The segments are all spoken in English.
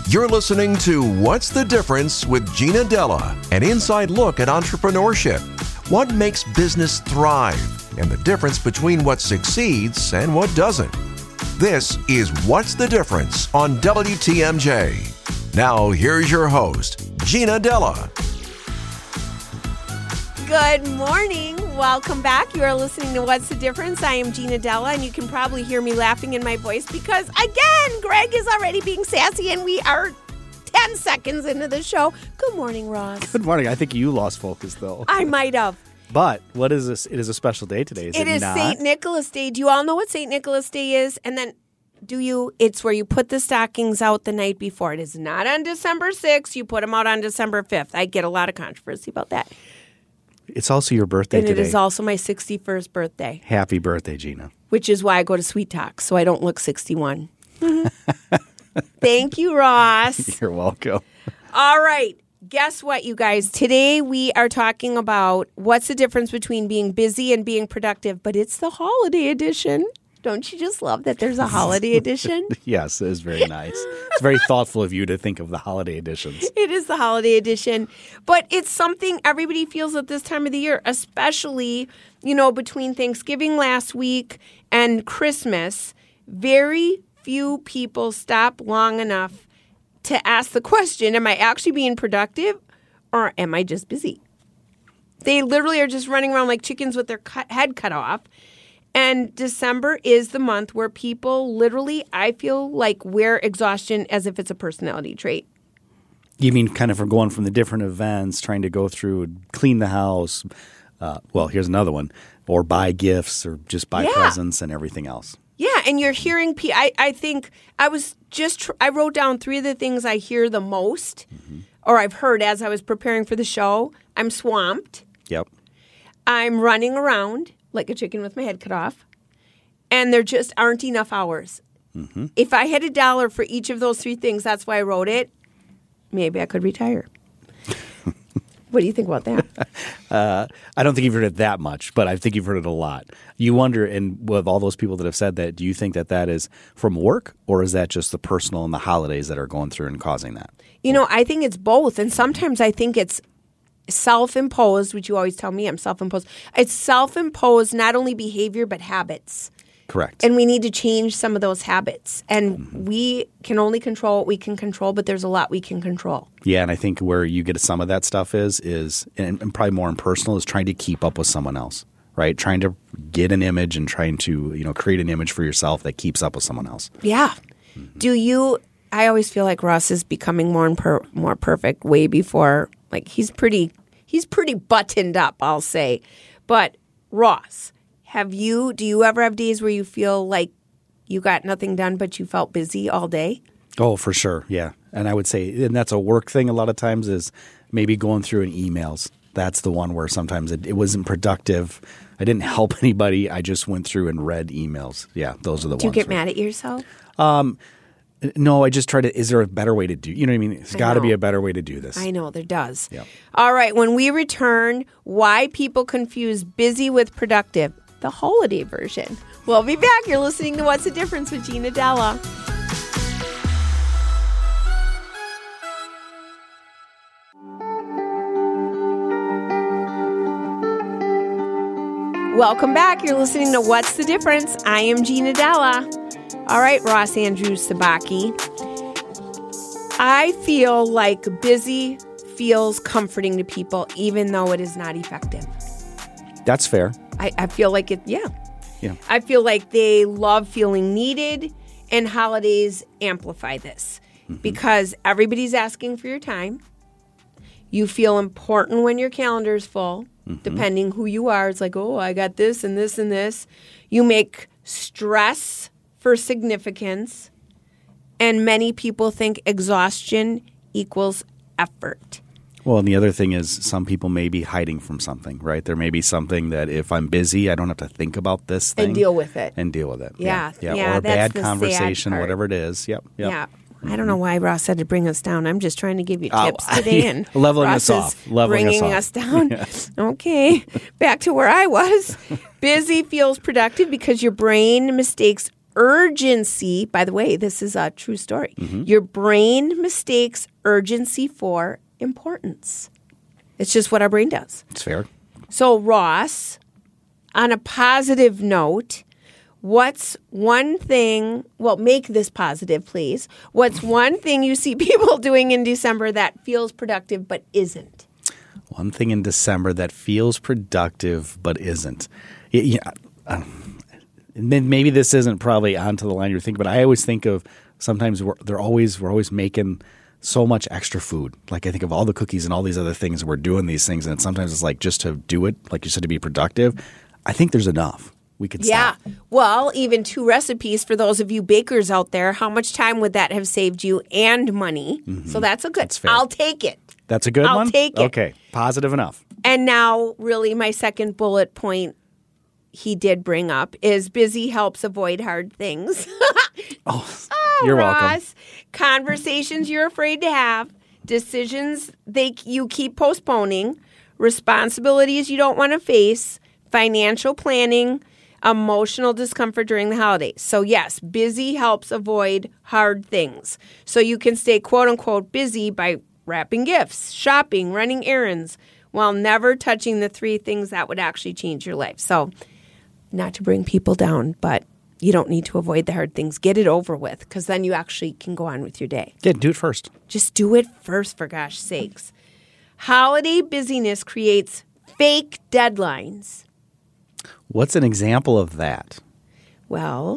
You're listening to What's the Difference with Gina Della, an inside look at entrepreneurship. What makes business thrive and the difference between what succeeds and what doesn't. This is What's the Difference on WTMJ. Now, here's your host, Gina Della. Good morning. Welcome back. You are listening to What's the Difference? I am Gina Della, and you can probably hear me laughing in my voice because, again, Greg is already being sassy, and we are 10 seconds into the show. Good morning, Ross. Good morning. I think you lost focus, though. I might have. But what is this? It is a special day today, is it not? It is St. Nicholas Day. Do you all know what St. Nicholas Day is? And then, do you? It's where you put the stockings out the night before. It is not on December 6th. You put them out on December 5th. I get a lot of controversy about that. It's also your birthday today. And it is also my 61st birthday. Happy birthday, Gina. Which is why I go to Sweet Talk, so I don't look 61. Thank you, Ross. You're welcome. All right. Guess what, you guys? Today we are talking about what's the difference between being busy and being productive, but it's the holiday edition. Don't you just love that there's a holiday edition? Yes, it is very nice. It's very thoughtful of you to think of the holiday editions. It is the holiday edition, but it's something everybody feels at this time of the year, especially, between Thanksgiving last week and Christmas. Very few people stop long enough to ask the question, am I actually being productive or am I just busy? They literally are just running around like chickens with their head cut off. And December is the month where people literally, I feel like, wear exhaustion as if it's a personality trait. You mean kind of for going from the different events, trying to go through and clean the house. Here's another one. Or buy gifts or just buy presents and everything else. Yeah, and you're hearing, I think I wrote down 3 of the things I hear the most, or I've heard as I was preparing for the show. I'm swamped. Yep. I'm running around like a chicken with my head cut off, and there just aren't enough hours. Mm-hmm. If I had $1 for each of those 3 things, that's why I wrote it, maybe I could retire. What do you think about that? I don't think you've heard it that much, but I think you've heard it a lot. You wonder, and with all those people that have said that, do you think that is from work, or is that just the personal and the holidays that are going through and causing that? I think it's both, and sometimes I think it's self-imposed, which you always tell me I'm self-imposed. It's self-imposed, not only behavior, but habits. Correct. And we need to change some of those habits. And we can only control what we can control, but there's a lot we can control. Yeah, and I think where you get some of that stuff is and probably more impersonal, is trying to keep up with someone else, right? Trying to get an image and trying to, create an image for yourself that keeps up with someone else. Yeah. Mm-hmm. I always feel like Ross is becoming more and more perfect way before. Like he's pretty buttoned up, I'll say. But Ross, do you ever have days where you feel like you got nothing done, but you felt busy all day? Oh, for sure. Yeah. And I would say, and that's a work thing a lot of times, is maybe going through in emails. That's the one where sometimes it wasn't productive. I didn't help anybody. I just went through and read emails. Yeah, those are the ones. Do you get mad at yourself? No, I just try to, is there a better way to do, you know what I mean? It's got to be a better way to do this. I know, there does. Yep. All right, when we return, why people confuse busy with productive, the holiday version. We'll be back. You're listening to What's the Difference with Gina Della. Welcome back. You're listening to What's the Difference? I am Gina Della. All right, Ross Andrew Sabaki. I feel like busy feels comforting to people, even though it is not effective. That's fair. I feel like it, yeah. I feel like they love feeling needed, and holidays amplify this because everybody's asking for your time. You feel important when your calendar is full, depending who you are. It's like, oh, I got this and this and this. You make stress for significance, and many people think exhaustion equals effort. Well, and the other thing is some people may be hiding from something, right? There may be something that if I'm busy, I don't have to think about this thing. And deal with it. Yeah. Or a bad conversation, whatever it is. Yep. Yeah. I don't know why Ross had to bring us down. I'm just trying to give you tips today. And leveling Ross us off. Bringing us down. Yes. Okay. Back to where I was. Busy feels productive because your brain mistakes urgency. By the way, this is a true story. Your brain mistakes urgency for importance. It's just what our brain does. It's fair. So, Ross, on a positive note, what's one thing, well, make this positive, please. What's one thing you see people doing in December that feels productive but isn't? One thing in December that feels productive but isn't. Maybe this isn't probably onto the line you're thinking, but I always think of sometimes we're always making so much extra food. Like I think of all the cookies and all these other things, we're doing these things, and sometimes it's like just to do it, like you said, to be productive. I think there's enough. We could stop. Well, even 2 recipes for those of you bakers out there, how much time would that have saved you and money? So that's a good. That's fair. I'll take it. That's a good one? I'll take it. Okay, positive enough. And now, really, my second bullet point he did bring up is busy helps avoid hard things. You're Ross. welcome. Conversations you're afraid to have, decisions you keep postponing, responsibilities you don't want to face, financial planning, emotional discomfort during the holidays. So yes, busy helps avoid hard things. So you can stay quote unquote busy by wrapping gifts, shopping, running errands, while never touching the 3 things that would actually change your life. So not to bring people down, but you don't need to avoid the hard things. Get it over with, because then you actually can go on with your day. Yeah, do it first. Just do it first, for gosh sakes. Holiday busyness creates fake deadlines. What's an example of that? Well,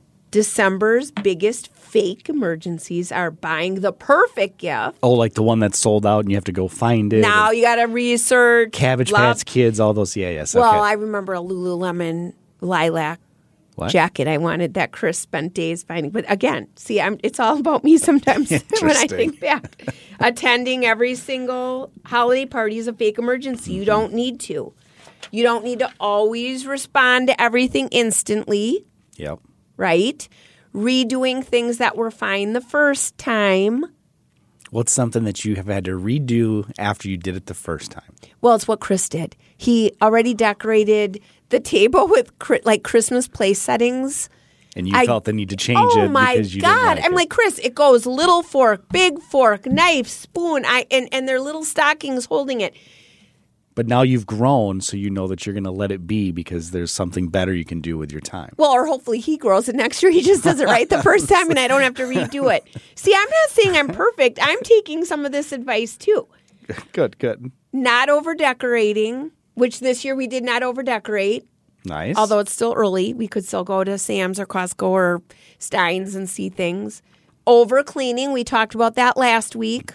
December's biggest fake emergencies are buying the perfect gift. Oh, like the one that's sold out and you have to go find it. Now you got to research. Cabbage Patch Kids, all those. Yeah, yes. Well, okay. I remember a Lululemon lilac What? jacket I wanted that Chris spent days finding. But again, see, it's all about me sometimes when I think back. Attending every single holiday party is a fake emergency. You don't need to. You don't need to always respond to everything instantly, Yep. right? Redoing things that were fine the first time. What's something that you have had to redo after you did it the first time? Well, it's what Chris did. He already decorated the table with like Christmas place settings. And you felt the need to change it Oh my because you God. didn't like I'm it. like, Chris, it goes little fork, big fork, knife, spoon, and their little stockings holding it. But now you've grown, so you know that you're going to let it be because there's something better you can do with your time. Well, or hopefully he grows it next year. He just does it right the first time and I don't have to redo it. See, I'm not saying I'm perfect. I'm taking some of this advice too. Good. Not over decorating, which this year we did not over decorate. Nice. Although it's still early, we could still go to Sam's or Costco or Stein's and see things. Over cleaning, we talked about that last week.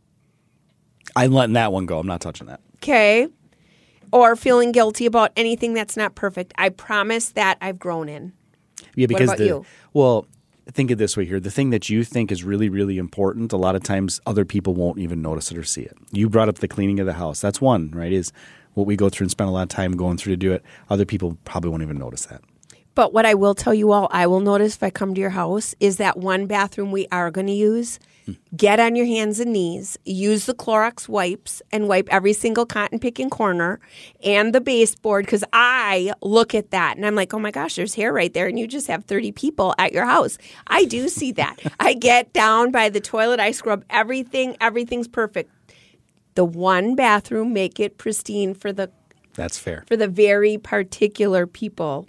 I'm letting that one go. I'm not touching that. Okay. Or feeling guilty about anything that's not perfect. I promise that I've grown in. Yeah, because about you? Well, think of it this way here. The thing that you think is really, really important, a lot of times other people won't even notice it or see it. You brought up the cleaning of the house. That's one, right? Is what we go through and spend a lot of time going through to do it. Other people probably won't even notice that. But what I will tell you all, I will notice if I come to your house, is that one bathroom we are going to use. Get on your hands and knees, use the Clorox wipes, and wipe every single cotton picking corner and the baseboard, because I look at that and I'm like, oh my gosh, there's hair right there, and you just have 30 people at your house. I do see that. I get down by the toilet, I scrub everything, everything's perfect. The one bathroom, make it pristine for the That's fair. for the very particular people.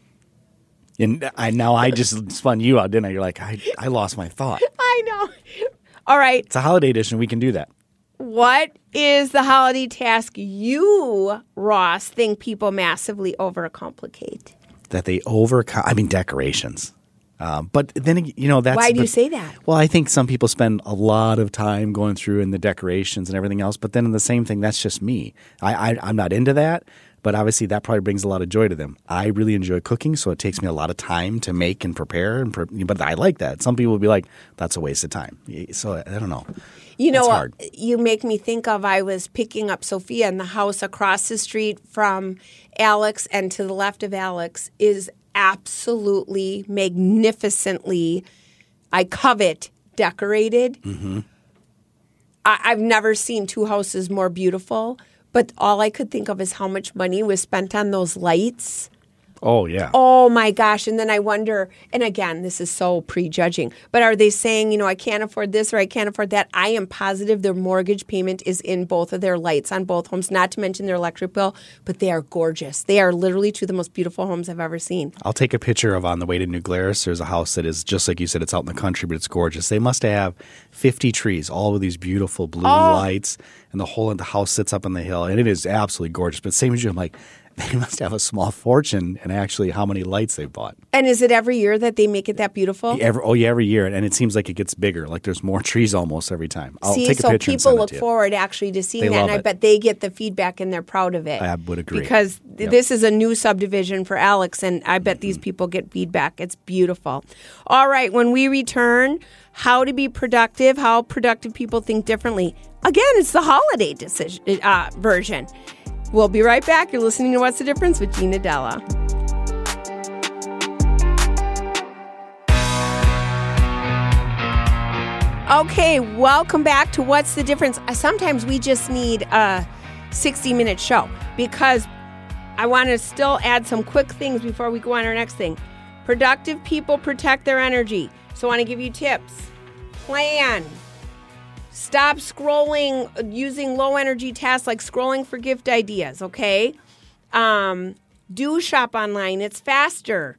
And I just spun you out, didn't I? You're like, I lost my thought. I know. All right. It's a holiday edition. We can do that. What is the holiday task you, Ross, think people massively overcomplicate? That they decorations. But then, that's... Why do you say that? Well, I think some people spend a lot of time going through in the decorations and everything else, but then in the same thing, that's just me. I'm not into that, but obviously that probably brings a lot of joy to them. I really enjoy cooking, so it takes me a lot of time to make and prepare, but I like that. Some people will be like, that's a waste of time. So I don't know. You know, It's hard. You make me think of, I was picking up Sophia in the house across the street from Alex, and to the left of Alex is absolutely magnificently, I covet, decorated. Mm-hmm. I've never seen two houses more beautiful, but all I could think of is how much money was spent on those lights. Oh, yeah. Oh my gosh. And then I wonder, and again, this is so prejudging, but are they saying, I can't afford this or I can't afford that? I am positive their mortgage payment is in both of their lights on both homes, not to mention their electric bill, but they are gorgeous. They are literally two of the most beautiful homes I've ever seen. I'll take a picture of on the way to New Glarus. There's a house that is just like you said, it's out in the country, but it's gorgeous. They must have 50 trees, all with these beautiful blue lights, and the house sits up on the hill, and it is absolutely gorgeous. But same as you, I'm like, they must have a small fortune in actually how many lights they've bought. And is it every year that they make it that beautiful? Every year. And it seems like it gets bigger. Like there's more trees almost every time. I'll take a picture and send it to you. So people look forward actually to seeing that. And I bet they get the feedback and they're proud of it. I would agree. Because this is a new subdivision for Alex. And I bet these people get feedback. It's beautiful. All right. When we return, how to be productive, how productive people think differently. Again, it's the holiday version. We'll be right back. You're listening to What's the Difference with Gina Della. Okay, welcome back to What's the Difference. Sometimes we just need a 60-minute show because I want to still add some quick things before we go on our next thing. Productive people protect their energy. So I want to give you tips. Plan. Stop scrolling using low-energy tasks like scrolling for gift ideas, okay? Do shop online. It's faster.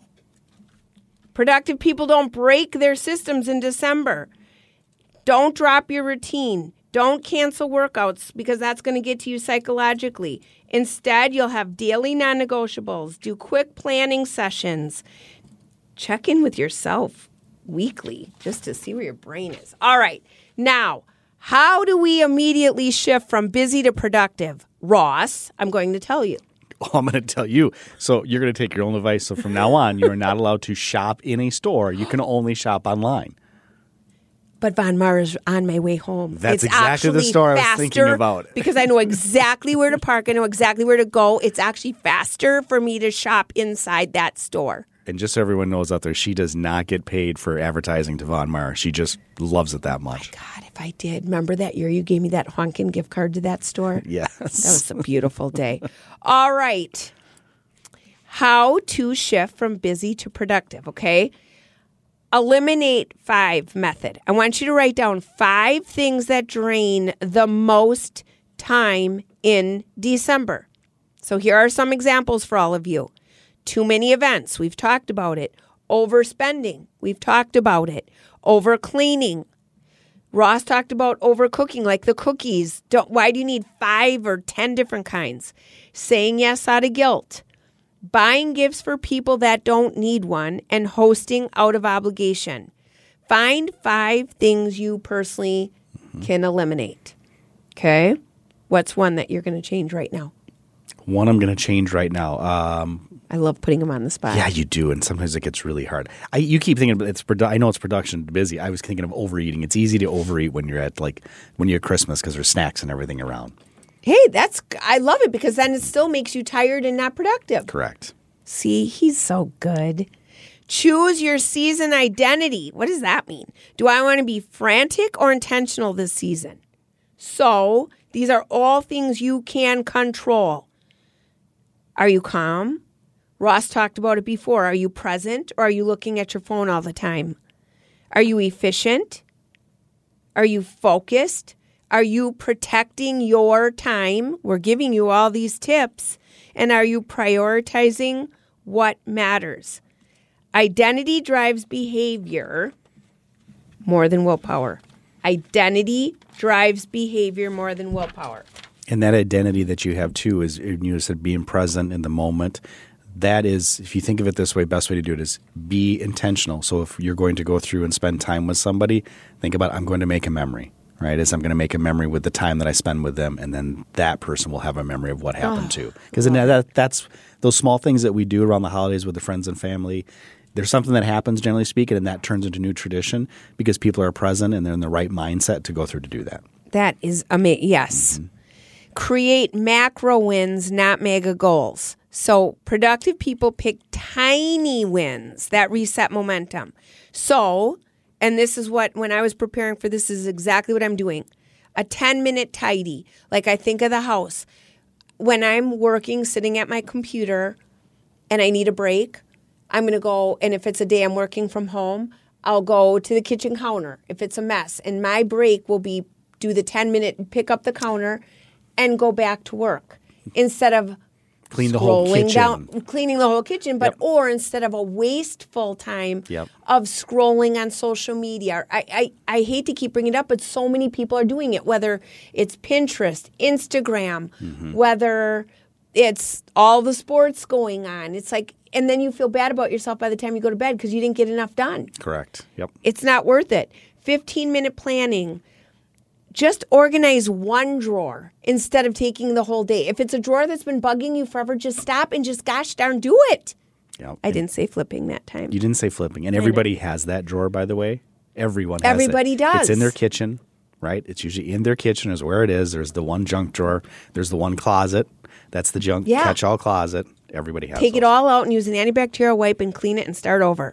Productive people don't break their systems in December. Don't drop your routine. Don't cancel workouts because that's going to get to you psychologically. Instead, you'll have daily non-negotiables. Do quick planning sessions. Check in with yourself weekly just to see where your brain is. All right. Now, how do we immediately shift from busy to productive? Ross, I'm going to tell you. Oh, I'm going to tell you. So you're going to take your own advice. So from now on, you are not allowed to shop in a store. You can only shop online. But Von Maur is on my way home. That's exactly the store I was thinking about. Because I know exactly where to park. I know exactly where to go. It's actually faster for me to shop inside that store. And just so everyone knows out there, she does not get paid for advertising to Von Maur. She just loves it that much. Oh my God, if I did. Remember that year you gave me that honkin' gift card to that store? Yes. That was a beautiful day. All right. How to shift from busy to productive, okay? Eliminate 5 method. I want you to write down 5 things that drain the most time in December. So here are some examples for all of you. Too many events. We've talked about it. Overspending. We've talked about it. Overcleaning. Ross talked about overcooking, like the cookies. Why do you need 5 or 10 different kinds? Saying yes out of guilt. Buying gifts for people that don't need one, and hosting out of obligation. Find 5 things you personally can eliminate. Okay? What's one that you're going to change right now? One I'm going to change right now. I love putting them on the spot. Yeah, you do, and sometimes it gets really hard. You keep thinking I know it's production busy. I was thinking of overeating. It's easy to overeat when you're at Christmas because there's snacks and everything around. Hey, I love it because then it still makes you tired and not productive. Correct. See, he's so good. Choose your season identity. What does that mean? Do I want to be frantic or intentional this season? So these are all things you can control. Are you calm? Ross talked about it before. Are you present or are you looking at your phone all the time? Are you efficient? Are you focused? Are you protecting your time? We're giving you all these tips. And are you prioritizing what matters? Identity drives behavior more than willpower. Identity drives behavior more than willpower. And that identity that you have, too, is, you said, being present in the moment. That is, if you think of it this way, best way to do it is be intentional. So if you're going to go through and spend time with somebody, think about, I'm going to make a memory, right? I'm going to make a memory with the time that I spend with them, and then that person will have a memory of what happened too. Because that's those small things that we do around the holidays with the friends and family. There's something that happens, generally speaking, and that turns into new tradition because people are present and they're in the right mindset to go through to do that. That is amazing. Yes. Mm-hmm. Create macro wins, not mega goals. So productive people pick tiny wins that reset momentum. So, and this is what, when I was preparing for this, is exactly what I'm doing. A 10-minute tidy. Like I think of the house. When I'm working, sitting at my computer, and I need a break, I'm going to go, and if it's a day I'm working from home, I'll go to the kitchen counter if it's a mess. And my break will be do the 10-minute, pick up the counter, and go back to work instead of clean the whole kitchen. Cleaning the whole kitchen, but or instead of a wasteful time of scrolling on social media. I hate to keep bringing it up, but so many people are doing it, whether it's Pinterest, Instagram, whether it's all the sports going on. It's like, and then you feel bad about yourself by the time you go to bed because you didn't get enough done. Correct. Yep. It's not worth it. 15-minute planning. Just organize one drawer instead of taking the whole day. If it's a drawer that's been bugging you forever, just stop and just gosh darn do it. Yep. I didn't say flipping that time. You didn't say flipping. And everybody has that drawer, by the way. Everyone has Everybody does. It's in their kitchen, right? It's usually in their kitchen is where it is. There's the one junk drawer. There's the one closet. That's the junk catch-all closet. Everybody has Take those. it all out and use an antibacterial wipe and clean it and start over.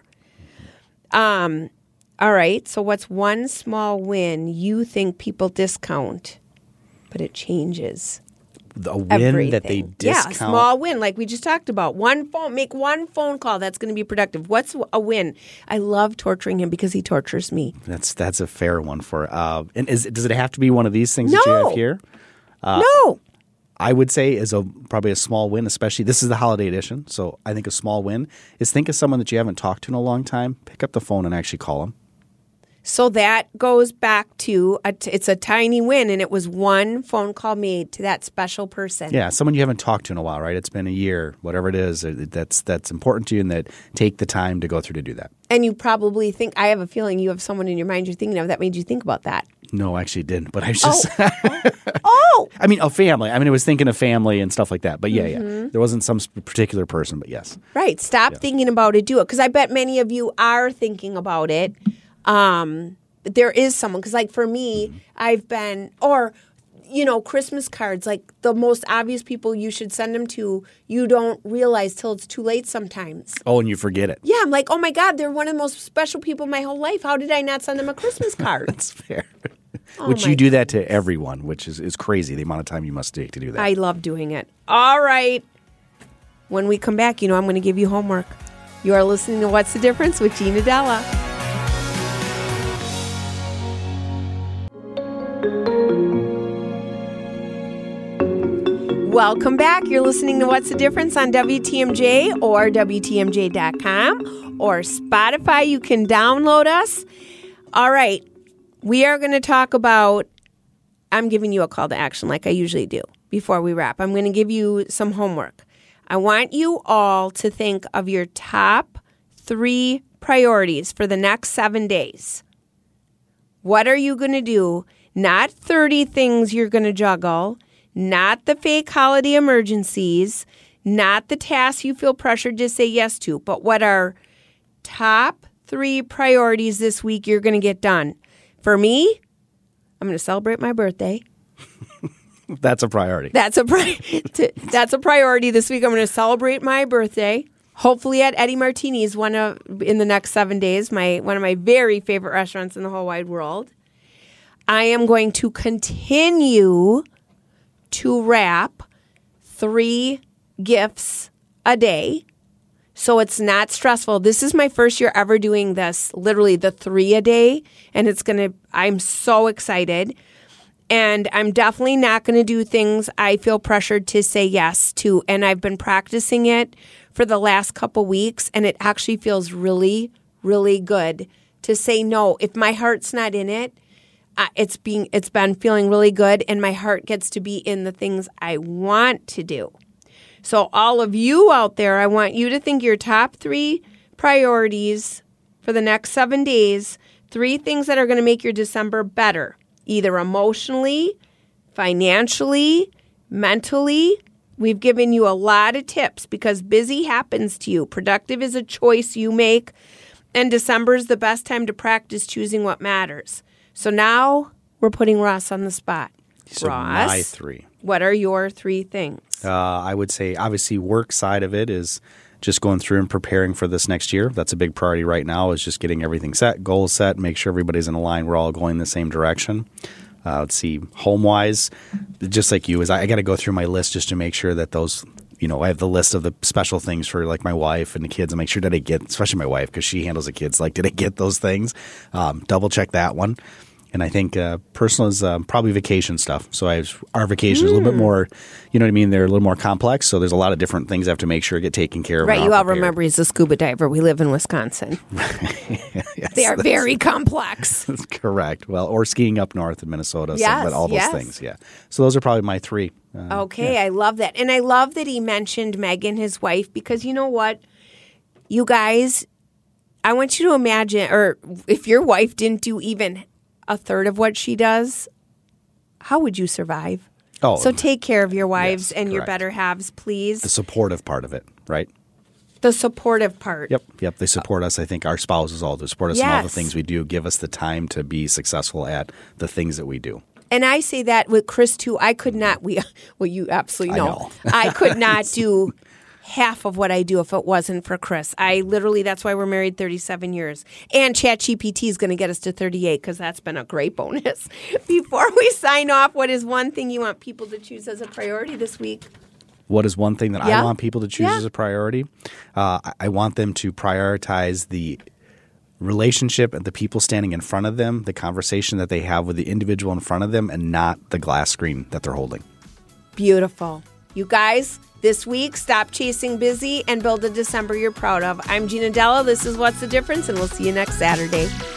All right, so what's one small win you think people discount, but it changes the win everything? That they discount. Yeah, small win, like we just talked about. Make one phone call that's going to be productive. What's a win? I love torturing him because he tortures me. That's a fair one for. And does it have to be one of these things that you have here? No. I would say is probably a small win, especially this is the holiday edition. So I think a small win is think of someone that you haven't talked to in a long time. Pick up the phone and actually call them. So that goes back to it's a tiny win, and it was one phone call made to that special person. Yeah, someone you haven't talked to in a while, right? It's been a year, whatever it is. That's important to you, and that take the time to go through to do that. And you probably think, I have a feeling you have someone in your mind you're thinking of that made you think about that. No, I actually didn't, but I was just I mean, a family. I mean, I was thinking of family and stuff like that. But yeah. There wasn't some particular person, but yes. Right. Stop thinking about it. Do it. Because I bet many of you are thinking about it. But there is someone. Because like for me, I've been, or, Christmas cards, like the most obvious people you should send them to, you don't realize till it's too late sometimes. Oh, and you forget it. Yeah. I'm like, oh my God, they're one of the most special people in my whole life. How did I not send them a Christmas card? That's fair. Which you do that to everyone, which is crazy, the amount of time you must take to do that. I love doing it. All right. When we come back, I'm going to give you homework. You are listening to What's the Difference with Gina Della. Welcome back. You're listening to What's the Difference on WTMJ or WTMJ.com or Spotify. You can download us. All right. We are going to talk about, I'm giving you a call to action like I usually do before we wrap. I'm going to give you some homework. I want you all to think of your top 3 priorities for the next 7 days. What are you going to do? Not 30 things you're going to juggle, not the fake holiday emergencies, not the tasks you feel pressured to say yes to, but what are top 3 priorities this week you're going to get done? For me, I'm going to celebrate my birthday. That's a priority. That's a priority this week. I'm going to celebrate my birthday. Hopefully at Eddie Martini's in the next 7 days, one of my very favorite restaurants in the whole wide world. I am going to continue to wrap 3 gifts a day. So it's not stressful. This is my first year ever doing this, literally the 3 a day. And I'm so excited. And I'm definitely not going to do things I feel pressured to say yes to. And I've been practicing it for the last couple weeks. And it actually feels really, really good to say no. If my heart's not in it, it's been feeling really good. And my heart gets to be in the things I want to do. So all of you out there, I want you to think your top 3 priorities for the next 7 days, 3 things that are going to make your December better, either emotionally, financially, mentally. We've given you a lot of tips because busy happens to you. Productive is a choice you make, and December is the best time to practice choosing what matters. So now we're putting Ross on the spot. So Ross, my 3. What are your 3 things? I would say, obviously, work side of it is just going through and preparing for this next year. That's a big priority right now is just getting everything set, goals set, make sure everybody's in a line. We're all going in the same direction. Let's see, home-wise, just like you, is I got to go through my list just to make sure that those I have the list of the special things for like my wife and the kids and make sure that I get, especially my wife, because she handles the kids. Like, did I get those things? Double check that one. And I think personal is probably vacation stuff. So our vacation is a little bit more, you know what I mean? They're a little more complex. So there's a lot of different things I have to make sure get taken care of. Right. You all remember he's a scuba diver. We live in Wisconsin. Yes, they are very complex. That's correct. Well, or skiing up north in Minnesota. Yes, but all those things. Yeah. So those are probably my three. Okay. Yeah. I love that. And I love that he mentioned Megan, his wife, because you know what? You guys, I want you to imagine, or if your wife didn't do even a third of what she does, how would you survive? Oh, so take care of your wives and your correct. better halves, please. The supportive part of it, right? The supportive part. Yep. They support us. I think our spouses all do support us in all the things we do, give us the time to be successful at the things that we do. And I say that with Chris too. I could not. You absolutely know. I could not do half of what I do if it wasn't for Chris. That's why we're married 37 years. And ChatGPT is going to get us to 38 because that's been a great bonus. Before we sign off, what is one thing you want people to choose as a priority this week? What is one thing that I want people to choose as a priority? I want them to prioritize the relationship and the people standing in front of them, the conversation that they have with the individual in front of them, and not the glass screen that they're holding. Beautiful. You guys, this week, stop chasing busy and build a December you're proud of. I'm Gina Della. This is What's the Difference, and we'll see you next Saturday.